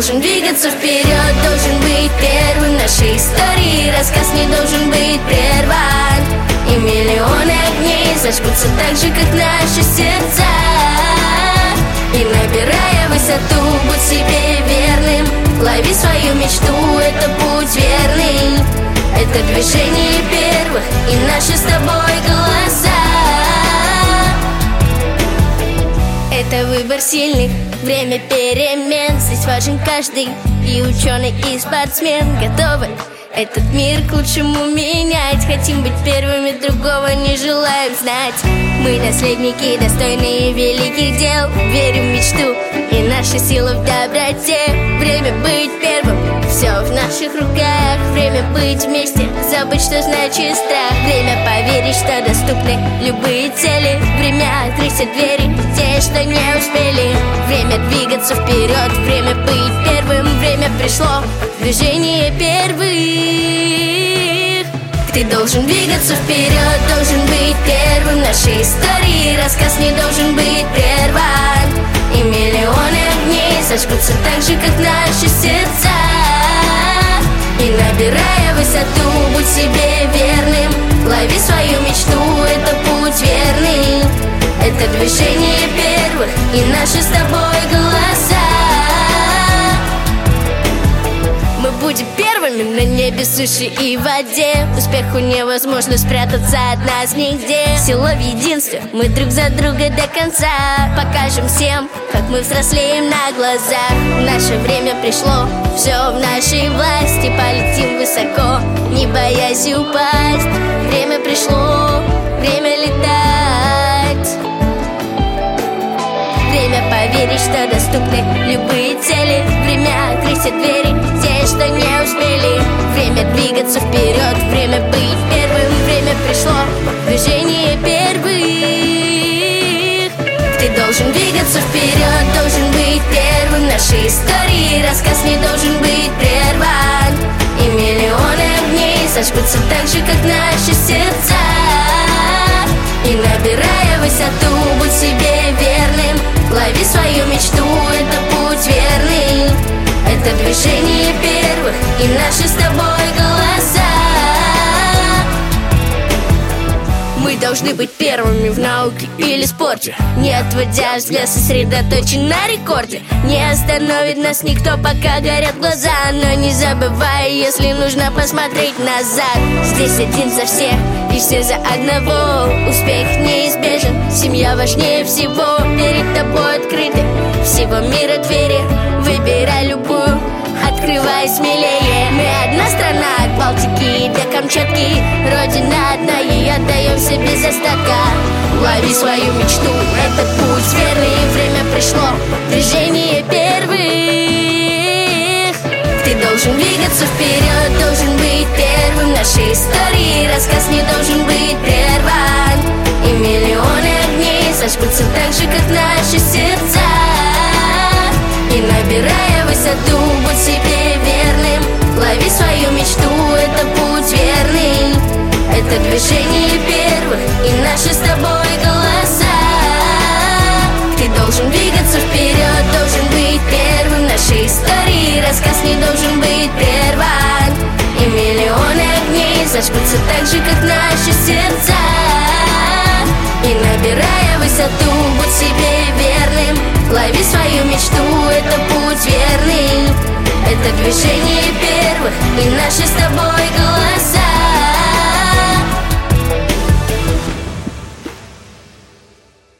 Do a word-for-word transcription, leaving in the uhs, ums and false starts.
должен двигаться вперед, должен быть первым в нашей истории. Рассказ не должен быть прерван, и миллионы огней зажгутся так же, как наши сердца. И набирая высоту, будь себе верным, лови свою мечту, это путь верный. Это движение первых и наши с тобой голоса. Это выбор сильных, время перемен. Здесь важен каждый, и ученый, и спортсмен. Готовы этот мир к лучшему менять. Хотим быть первыми, другого не желаем знать. Мы наследники, достойные великих дел. Верим в мечту, и наша сила в доброте. Время быть первым, все в наших руках. Время быть вместе, забыть, что значит страх. Время поверить, что доступны любые цели. Время открыть все двери, те, что не успели. Время двигаться вперед, время быть первым. Время пришло, движение первых. Ты должен двигаться вперед, должен быть первым в нашей истории. Рассказ не должен быть прерван, и миллионы огней зажгутся так же, как наши сердца. И набирая высоту, будь себе верным, лови свою мечту, это путь верный. Это движение первых и наши с тобой голоса. Мы будем первыми на небе, суше и воде. Успеху невозможно спрятаться от нас нигде. Сила в единстве, мы друг за друга до конца. Покажем всем, как мы взрослеем на глазах. Наше время пришло, все в нашей власти. Полетим высоко, не боясь упасть. Время пришло, время летать. Время поверить, что доступны любые цели. Время открыть все двери, те, что не успели. Время двигаться вперед, время быть первым. Время пришло, движение первых. Ты должен двигаться вперед, должен быть первым в нашей истории. Рассказ не должен быть прерван, и миллионы огней зажгутся так же, как наши сердца. И набирая высоту, будь себе верным, лови свою мечту, это путь верный. Это движение первых и наши с тобой голоса. Мы должны быть первыми в науке или спорте, не отводя взгляд, сосредоточен на рекорде. Не остановит нас никто, пока горят глаза. Но не забывай, если нужно посмотреть назад. Здесь один за всех и все за одного. Успех неизбежен, семья важнее всего. Перед тобой открыты всего мира двери. Выбирай любую, открывай смелее. Мы одна страна, от Балтики до Камчатки. Родина одна, и отдаемся без остатка. Лови свою мечту, это путь верный. Время пришло, движение первых. Ты должен двигаться вперед, должен быть первым в нашей истории. Рассказ не должен быть прерван, и миллионы огней зажгутся так же, как наши сердца. И набирая высоту, будь себе верным, лови свою мечту, это путь верный. Это движение первых и наши с тобой голоса. Ты должен двигаться вперед, должен быть первым в нашей истории. Рассказ не должен быть прерван, и миллионы огней зажгутся так же, как наши сердца. И набирая высоту, будь себе верным, лови свою мечту, это путь верный. Это движение